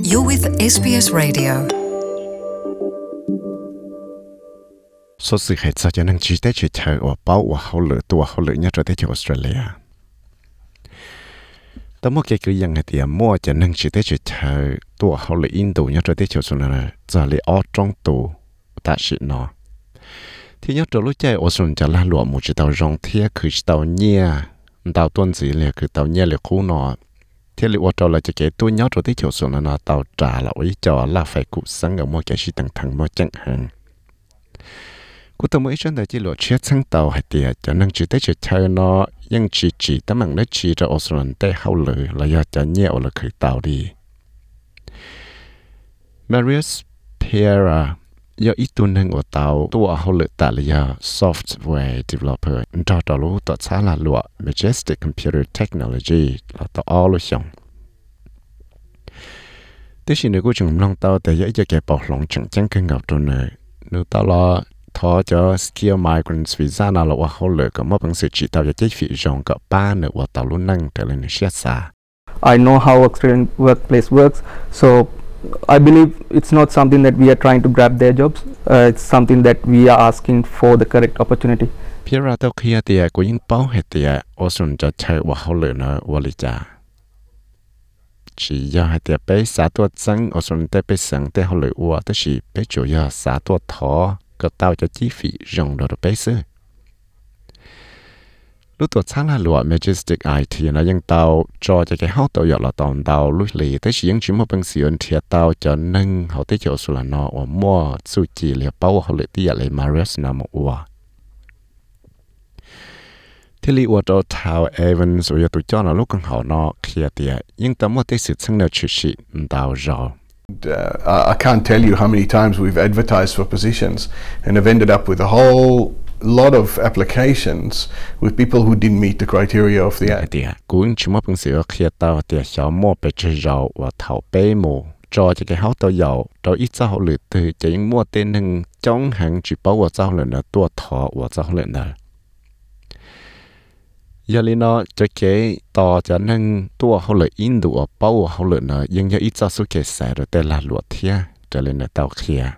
You're with SBS Radio. Số sự hệ cho nên chỉ tới chỉ chờ ở bao và hậu lửa tua hậu lửa nhất rồi tới cho Australia. Tao mua cái dân này thì mua cho nên chỉ tới chỉ chờ tua hậu lửa Indo nhất rồi tới cho Australia giờ lại ở trong tù ta sĩ nó. Thì nhất rồi lúc chạy Australiaจะละหลวมmột chỉ tàu rong thiêคือtàu nhẹ tàu tuần gì làคือtàu nhẹ là khu nó. Thế liệu cho là cái tôi nhớ rồi tới chỗ số nó tàu trả là ý cho là phải cụ sáng ở một cái gì tăng thẳng một chẳng hạn. Cụ tôi mới chân đại chỉ lộ chết sang tàu hay tiệt cho nên chỉ tới chỗ chơi nó ยังchỉ tấm bằng đất chỉ cho Australia tới hậu lửa là do cho nhiều là khởi tàu đi. Marius Pereira do ít tuần hơn ở tàu tua hậu lửa tại là do software developer cho tàu lúa tàu xã là lúa Majestic Computer Technology là tàu all luôn xong. Thế thì nếu cô chừng long tàu để dễ cho cái bảo lòng chẳng chẳng cần gặp rồi nữa nếu tàu là thọ cho skill migrants visa nào là hậu lửa có một bằng sự chỉ tàu cho chế phí rong có 3 nữa ở tàu luôn năng trở lên xét xa. I know how Australian workplace works, so I believe it's not something that we are trying to grab their jobs. It's something that we are asking for the correct opportunity. Phía ra tàu kia thì có những bao hệ thì Australia cho chơi vào hậu lửa nó vô lý trả. Chỉ do hệ thì bé xã tuột dân Australia tới bé sẵn tới hậu lửa ua tới chỉ bé chủ yếu xã tuột thọ có tàu cho chi phí rong đồ bé xứ. Lúc tuột sáng là lụa Majestic IT nóยังtàu cho cái hậu tàu dọc là tàu lúc lì tới chỉ những chuyện một bằng xuyên thiệt tàu cho nâng hậu tới chỗ số là nó ở mua su chỉ là bao hậu lửa tiệt lại Marius nó một ua. Thế li ua cho tàu Evans rồi tụi cho nó lúc con hậu nó kia tiệt nhưng tao mua tới sự sáng nào chịu sĩ tàu rồi. I can't tell you how many times we've advertised for positions and have ended up with a whole lot of applications with people who didn't meet the criteria of the ad. Cũng chỉ một bằng sự khi tao thì sao mua bị chơi giàu và thầu bê mù cho cái hậu tao giàu tao ít sao họ lựa từ chỉ mua tên hàng trong hàng chỉ bảo và sao lựa tua thọ và sao lựa nữa. Giờ li nó cho cái tao cho nên tua họ lựa Indo và bảo họ lựa nữa nhưng giờ ít sao số cái sai rồi tên là lựa thiê cho nên là tao kia.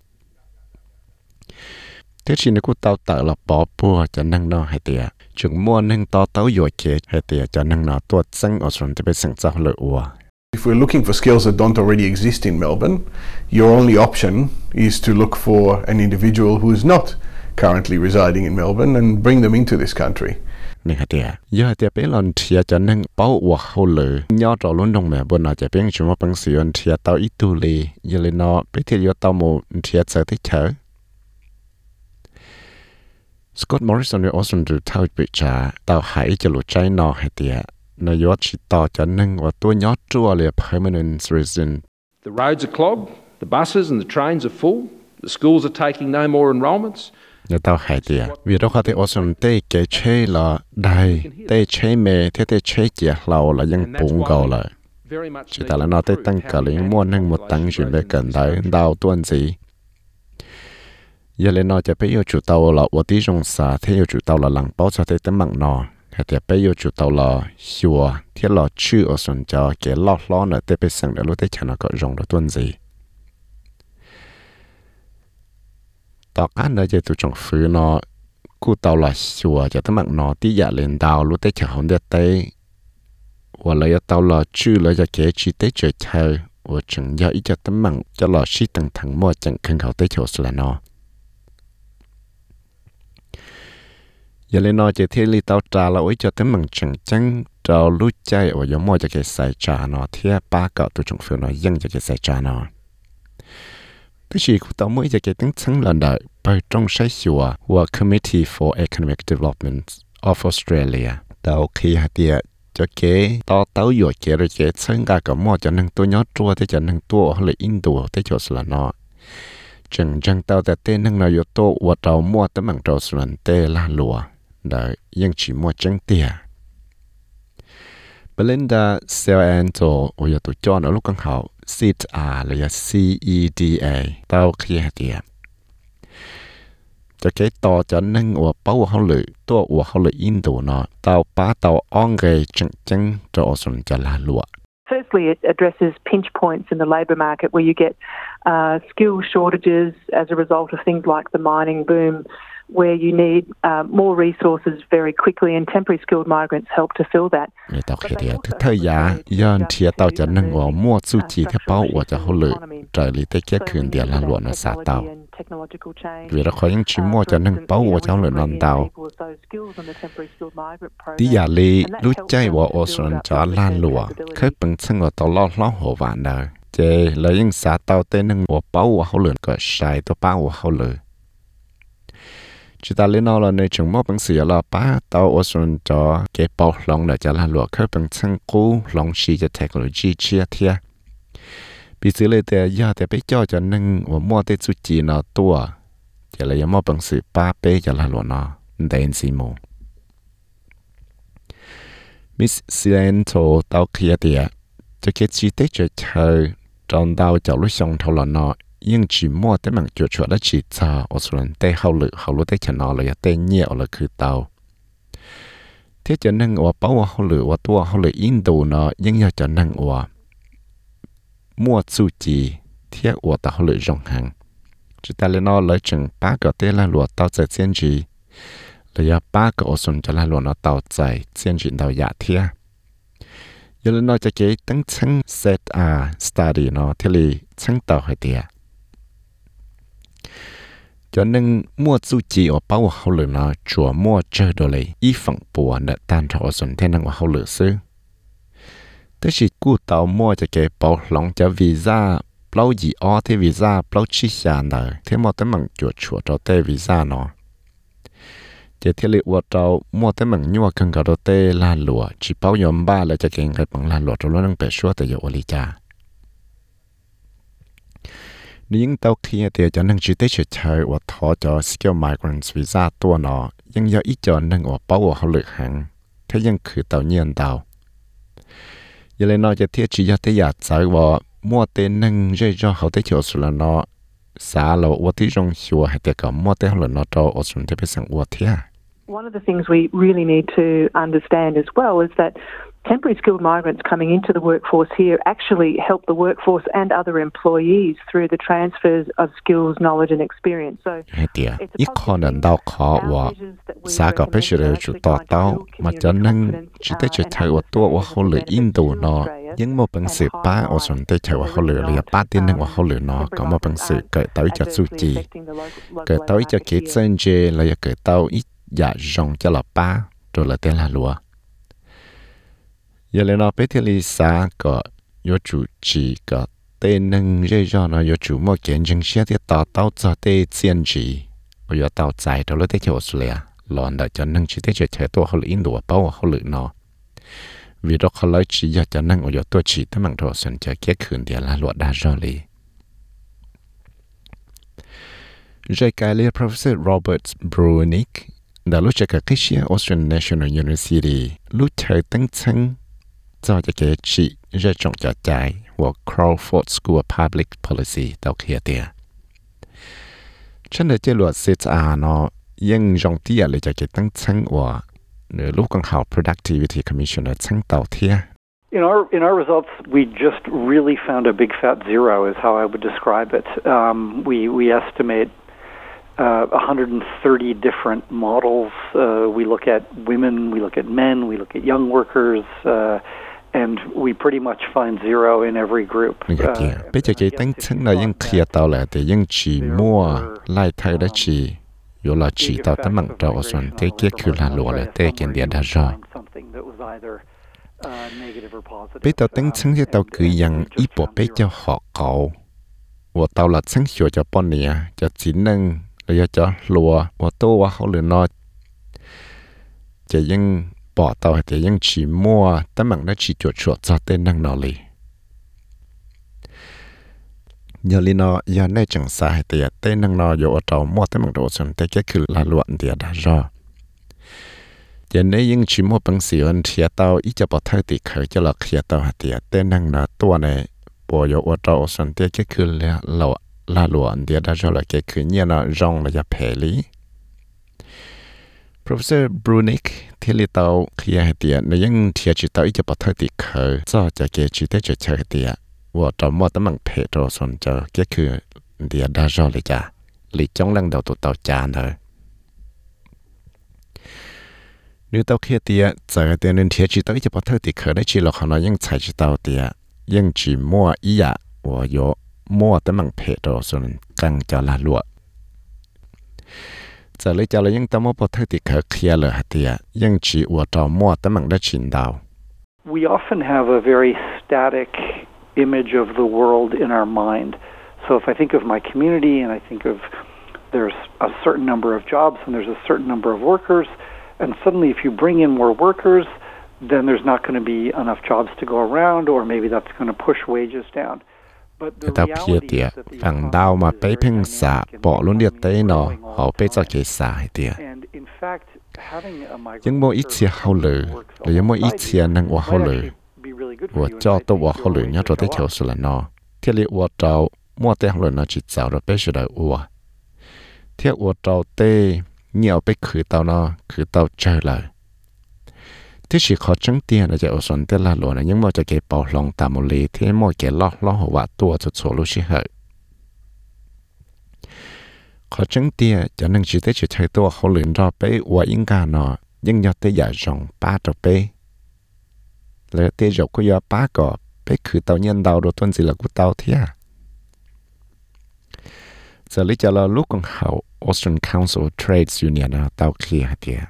Thế chỉ nếu cô tao tự là bỏ bùa cho năng nó hay tiệt, chúng mua năng to tao dội kệ hay tiệt cho năng nó tuột sang ở trong cái sinh xã hội ua. If we're looking for skills that don't already exist in Melbourne, your only option is to look for an individual who is not currently residing in Melbourne and bring them into this country. Nên hay tiệt, giờ hay tiệt bé lần thiệt cho năng bảo ua hậu lử, nhớ trò luôn đồng mẹ bên nào cho bé chúng mua bằng xuyên thiệt tao ít tu lì, giờ lên nó bé thiệt giờ tao một thiệt sợ thích chở. Scott Morrison ở Australia thao bị trả tàu hải cho lũ trái nọ hay tiệt, nó yếu chỉ tàu cho nên và tôi nhớ chua là permanent resident. The roads are clogged, the buses and the trains are full, the schools are taking no more enrolments. Nó tàu hải tiệt, vì đó có thể Australia tê cái chế là đầy, tê chế mê, tê chế chè lầu là dân bụng gầu lại. Chỉ ta là nó tê tăng cả lính mua năng một tăng chuyển về gần đấy đào tuần gì. Giờ lên nóจะไปอยู่จุดเตาละวันที่จงสาที่อยู่จุดเตาละหลังเป้าจะได้ตั้งมังนอให้จะไปอยู่จุดเตาละชัวที่เราชื่ออสนจะเกี่ยล้อล้อเนี่ยได้ไปสั่งเดี๋ยวรู้ได้ชนะก็จงได้ต้นสิต่อการเนี่ยจะตัวจงฟื้นเนาะกูเตาละชัวจะตั้งมังนอที่อยากเล่นดาวรู้ได้ชนะได้เต้ว่าเลยเตาละชื่อเลยจะเกี่ยชีได้เจอเธอว่าจึงอยากอีจะตั้งมังจะหล่อชีตั้งทั้งหมดจังขึ้นเขาได้โชว์สละเนาะgiờ lên nói chỉ thế li tao trả là ôi cho tới mừng chẳng chẳng trao lút chạy ở giống mọi cái sai trả nó thế ba cậu tụi chúng phải nói dân cái sai trả nó cái gì của tao mới cái tính sáng lần đời bởi trong sai sửa của Committee for Economic Development of Australia tao khi hạt địa cho cái tao dội cái rồi cái sáng cả có mọi cho nên tôi nhớ chua thế cho nên tôi họ lại Indo thế cho là nó chẳng tao tại tên năng nào yếu tố và tao mua tấm bằng trâu xuân tê là lùa đã nhưng chỉ mua trắng tiền. Belinda Celanto ở nhà tụi cho nó lúc con học CEDA là CEDA tao khi hạt tiền. Cho cái to cho nên ở bao họ lựa tôi ở họ lựa Indo nó tao bá tao on gây chẳng cho xuân cho là lùa. Firstly, it addresses pinch points in the labour market where you get skill shortages as a result of things like the mining boom, where you need more resources very quickly, and temporary skilled migrants help to fill that. Người ta khi thì thời gian dân thì tàu cho nên ở mua chu chi thế bao ở cho họ lựa trời lý tế kếtคืน địa là luận ở xã tàu vì đó khỏi những chỉ mua cho nên bao ở cho lựa non tàu tí giả lý lúc chạy vào ở sân cho lan lụa khơi bằng chân ở tàu lo hồ vạn đời chế lấy những xã tàu tên nên ở bao ở họ lựa có sai tàu bao ở họ lựa chỉ ta lên nó là nơi chúng mốt bằng sự là ba tàu ở sân cho cái bao lòng để cho lan lụa khơi bằng chân cũ lòng xì cho technology chia thiệt bị xử lýแต่ยาแต่ไปจ่อจะนึงว่ามัวแต่จุจีเนาะตัวจะเลยมอบังสือป้าเป้จะละหลวเนาะได้ยินสิโมมิสซิเลนโตตาวเคลียเตียจะเกิดชีเตจะเธอจอนดาวจะลุชงทอลเนาะยังจีมัวแต่มันจวดชวดและจีจ้าอสุรันเต้เขาหรือเขารู้ได้ชนะเลยเต้เงี้ยเลยคือเตาเที่จะนึงว่าเป้าว่าเขาหรือว่าตัวเขาหรืออินโดเนาะยังอยากจะนึงว่าmua chu chi thiết của tàu lửa rộng hàng chỉ ta lên nó lấy chừng ba cái tên là lúa tàu chạy chiến gì lấy ba cái ô xuân cho là lúa nó tàu chạy chiến gì tàu giả thiết giờ lên nóจะcái tăng chân set study nó thì là chân tàu hay tiệt cho nên mua chu chi ở bao hậu lửa nó chùa mua chơi đồ lấy y phẳng bùa để tan thọ xuân thế năng của hậu lửa xứแต่สิกูเตามัวจะเก็บเปาหลงจะวีซ่าเปล่าจีออที่วีซ่าเปล่าชิชานเลยที่มัวแต่มันจวดชัวเจ้าเตวีซ่าเนาะจะที่เรียกว่าเจ้ามัวแต่มันยั่วขึ้นกับเตลานหลัวจีเปล่ายอมบ้าแล้วจะเก่งกับบังลานหลัวตัวนั้นไปชัวแต่อยู่อลิจานี่ยิ่งเตาเคลียเดียวจะนั่งจีเตเฉยๆว่าทอจอ skill migrants วีซ่าตัวเนาะยังยาอีจอนั่งว่าเป้าว่าเขาเหลือหังถ้ายังคือเตาเงียนเตาgiờ lên nói cho thiết chỉ cho tới giờ giải vào mua tên nâng dây cho họ tới chỗ là nó xả là ởที่trong chùa hay tới cả mua tên là nó cho ở trong tới bên sang ở thiết. One of the things we really need to understand as well is that temporary skilled migrants coming into the workforce here actually help the workforce and other employees through the transfers of skills, knowledge and experience. So ít khó nên đau khó và xã có biết sự chủ tọa tao mà cho nên chỉ tới chỉ thấy ởตัวว่าเขาเหลืออินโดเนาะยังมาเป็นสื่อป้าởส่วนtới thấyว่าเขาเหลือเลยป้าtiênนึงว่าเขาเหลือเนาะก็มาเป็นสื่อเกิดtới choสุจีเกิดtới cho kids sinh chơi làเกิดtới ít dạ rong cho làป้าrồi là tên là lúa giờ lên nó biết thì xã có有主持个对能热热呢有主么见证些的到到这的坚持，我要到在到了的就是了，乱的就能只的就切多好了印度包好了呢，vì đóเขาเลยchỉอยากจะนั่ง我要ตัวchỉแต่มันตัวสนใจแค่คืนเดียวละหลวดได้รอเลยใจกายเรียน Professor Robert Brunick ได้รู้จักกับที่ Australian National University รู้จักตั้งชั้นจะจะเกิดชีจะจงจะใจว่า Crawford School of Public Policy 到เคลียร์เดียฉันได้เจอหลวดเซตอาเนาะยังจงที่อะไรจะเกิดตั้งชั้นว่าลูกของเขา Productivity Commissioner ชั้นเต่าเทีย In our results, we just really found a big fat zero, is how I would describe it. We estimate 130 different models. We look at women, we look at men, we look at young workers, and we pretty much find zero in every group. Bây giờ cái tăng chứng là những kia tàu là để những chỉ mua lại thay đó chỉ, rồi là chỉ tàu tấm bằng trâu xuân thế kia cứ là lúa là thế kiện địa đã rồi. Bây giờ tăng chứng thì tàu cứ yang ít bộ bây giờ họ cậu, và tàu là chứng hiểu cho bọn nè, cho chỉ năng là cho lúa, và tôiว่าเขาเลยนอจะยังbỏ tàu thìยังchỉ mua tấm bằng nó chỉ chuột chuột cho tên năng nào li nhờ li nó giờ này chẳng sai thì tên năng nàoอยู่tàu mua tấm bằng đồ xuân thì cáiคือlà luận thì đã rồi giờ nàyยังchỉ mua bằng xí ơn thì tàu ít cho bỏ thay thì khởi cho là khi tàu thì tên năng nàoตัวnày bỏอยู่tàu xuân thì cáiคือlà luận thì đã rồi là cáiคือเนี่ยnó rong làจะเพลี Professor Brunick ที่ลิตาเขียนเตียในยังเทียจิตาอีจะปะเทติเคยจะเกจิได้จะเชเตียว่าตอนมอตมังเพโตสนจะก็คือเดียดาจอเลยจ้ะหลีจ้องลังเดาตัวเตาจานเลยนึกเตาเขียเตียจะเตียนึงเทียจิตาอีจะปะเทติเคยได้ชีหลอกเขายังใช้จิตาเตียยังจีมัวอียะว่าโยมัวตมังเพโตสนกังจะลาลัวจะเลยจะเลยยังตามว่าพอเธอติดเคลียร์เลยฮะเตียยังจีอวดเรามั่วแต่มันได้ชินดาว We often have a very static image of the world in our mind. So if I think of my community and I think of there's a certain number of jobs and there's a certain number of workers, and suddenly if you bring in more workers, then there's not going to be enough jobs to go around, or maybe that's going to push wages down. แต่ถ้าเพียเตียฝั่งดาวมาไปเพ่งสาปอลุ้นเดียเต้นอเขาไปจะเกษาให้เตียยังโมอีเชียเขาเลยหรือยังโมอีเชียนังว่าเขาเลยว่าเจ้าตัวว่าเขาเลยเนี่ยตัวได้เขียวสุดละนอเที่ยวเรียกว่าเจ้ามั่วเต้เขาเลยนะจิตเจ้าเราไปสุดเลยว่าเที่ยวว่าเจ้าเต้เงี่ยวไปคือเต้าเนาะคือเต้าเจอเลยที่สิเขาจังเตียนจะเอาส่วนเตละหลวนยังมอจะเก็บเป่าลองตามโมเลที่มอเก็บล้อหัวตัวจะโซลุชิเหอเขาจังเตียจะนั่งจิตได้จะใช้ตัวเขาหลืนรอไปว่าอิงกาเนาะยังยอดเตยาจงป้าตัวไปแล้วเตยจก็ยอป้าก็ไปคือเตาเย็นดาวโดยต้นสิละกูเตาเทียจะลิจะเราลูกของเขา Australian Council of Trades Union นะเตาเคลียร์เตีย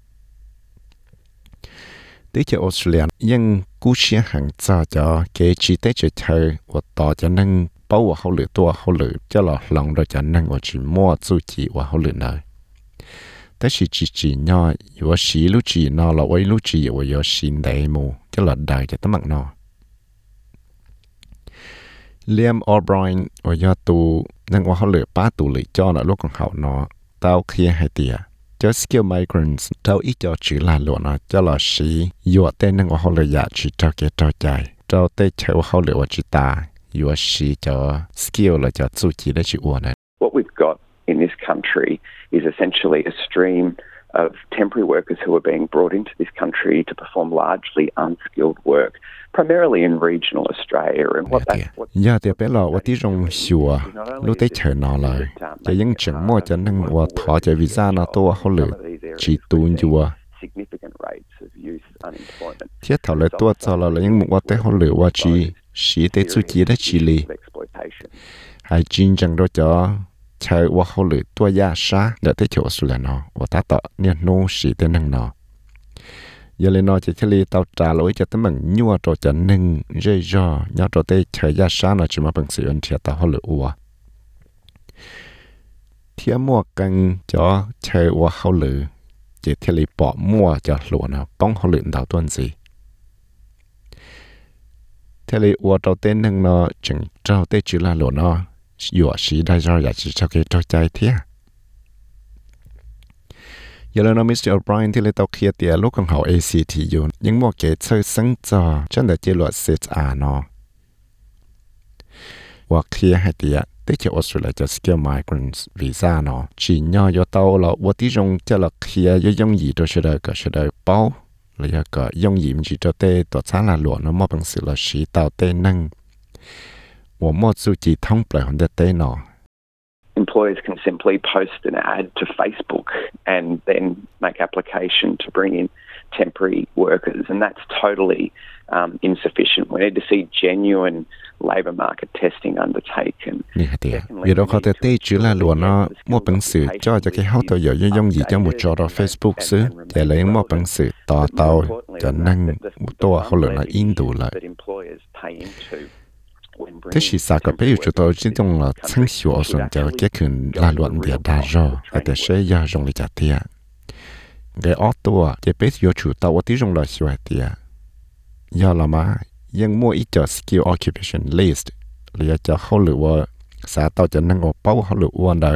ที่จะออสเตรเลียยังกู้เชียหังจะเกจิได้จะเธอว่าต่อจะนั่งเป้าว่าเขาหรือตัวเขาหรือจะหลอกลองโดยจะนั่งว่าจีมั่วจู่จีว่าเขาหรือเลยแต่สิจีน้อยอยู่ว่าสีลูจีนอเราไว้ลูจีว่าอยู่สินได้มูจะหลอดได้จะตั้งมักนอเลียมออลไบรน์ว่าอยู่ตูนั่งว่าเขาหรือป้าตูหรือจ้อน่ะลูกของเขาเนาะเต้าเคลียให้เตียจะสกิลไมเกรนส์เท่าอีจอจือลาหลวนะจะหล่อสีอยู่เต้นนั่งว่าเขาเลยอยากจีเจ้าเกเจ้าใจเจ้าเต้เชื่อว่าเขาเลยว่าจีตาอยู่สีจะสกิลเลยจะสู้จีได้จีอ้วนนะ What we've got in this country is essentially a stream of temporary workers who are being brought into this country to perform largely unskilled work, primarily in regional Australia. And what that yeah, they be lo what is wrong sure. Lu te chhe no lai. Ja yang cheng mo ja nang wa tho ja visa na to ho le. Chi tun ju wa. Significant rates of youth unemployment. Thia thao le to cha la yang mo wa te ho le wa chi shi te chu chi da chi li. Hai jin jang do jaใช้ว่าเขาหรือตัวยาชาเดี๋ยวได้เขียวสุดแล้วเนาะว่าตาต่อเนี่ยโน้สีเต้นนั่งเนาะอย่าเลยเนาะจะทะเลเตาจ่าเลยจะตั้งมันยัวตัวจะนึ่งเรื่อยๆยัดตัวได้ใช้ยาชาเนาะจะมาเป็นสิ่งที่ตาเขาหรืออัวเทียมัวกันจะใช้ว่าเขาหรือจะทะเลปอมัวจะหลวนะป้องเขาหรือดาวต้นสิทะเลอัวตัวเต้นนั่งเนาะจึงเจ้าเต้จือลาหลวเนาะอยู่สีได้เราอยากจะเจ้าเกิดใจเทียอย่าลืมนะมิสเตอร์โอไบรน์ที่เราต้องเคลียร์เตียลูกของเขา ACT อยู่ยังมั่วเกิดเชื่อสังจอฉันเดี๋ยวจะหลวดเซตอาเนาะว่าเคลียร์ให้เตียได้จะออสเตรเลียจะ Skilled Migrants Visa เนาะจีนย่อยตัวเราว่าที่จงจะเราเคลียร์ยังยีตัวเฉยๆก็เฉยๆเป้าแล้วก็ยังยีมันจีตัวเตตัวช้าละหลวงเนาะมั่วเป็นสิ่งเราสีเตาเต้นั่ง我没注意通不了的电脑。 Employers can simply post an ad to Facebook and then make application to bring in temporary workers, and that's totally insufficient. We need to see genuine labour market testing undertaken. นี่ฮะเดียวีเราเขาเต้จือละหลวงเนาะมั่วเป็นสื่อจ้าจะแค่เข้าตัวย่องยีจะหมดจอเรา Facebook ซื้อแต่เลยมั่วเป็นสื่อต่อเตาจะนั่งตัวเขาเหลือนะอินดูเลยที่สิสาก็ไปอยู่จุดตัวที่ตรงละชั้นชัวส่วนจะเกี่ยขึ้นลาลวนเดียดาจอแต่เสียยาจงเลยจัดเทียเดี๋ยวอตัวจะไปอยู่จุดตัวที่จงละชัวเทียยาละมายังมั่วอีจอ skill occupation list หรือจะเข้าหรือว่าสาตัวจะนั่งออกเป้าเขาหรืออ้วนได้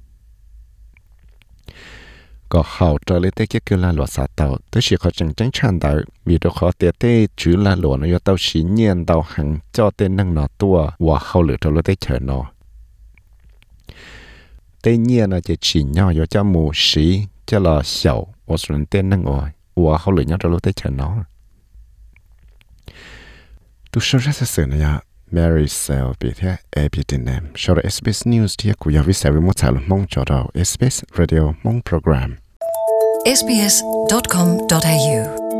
ก็เขาจะเลยได้เกี่ยขึ้นลาลวนสาตัวแต่สิเขาจังชันได้มีตัวเขาเตะเตะจื้อลาลวนอยู่ตัวสีเนียนตัวหังจอเต้นนั่งนอตัวว่าเขาหรือตัวเลยได้เฉินนอเตะเนียนจะฉีนย่ออยู่จะหมูสี cho là xấu ở xuân tên năng rồi và họ lựa nhau cho lúc tới chờ nó tu sơ rất sự này Mary Sell bị thế epidemic sau đó SBS News thì cũng có viết về một tài liệu mong cho đó SBS Radio mong program sbs.com.au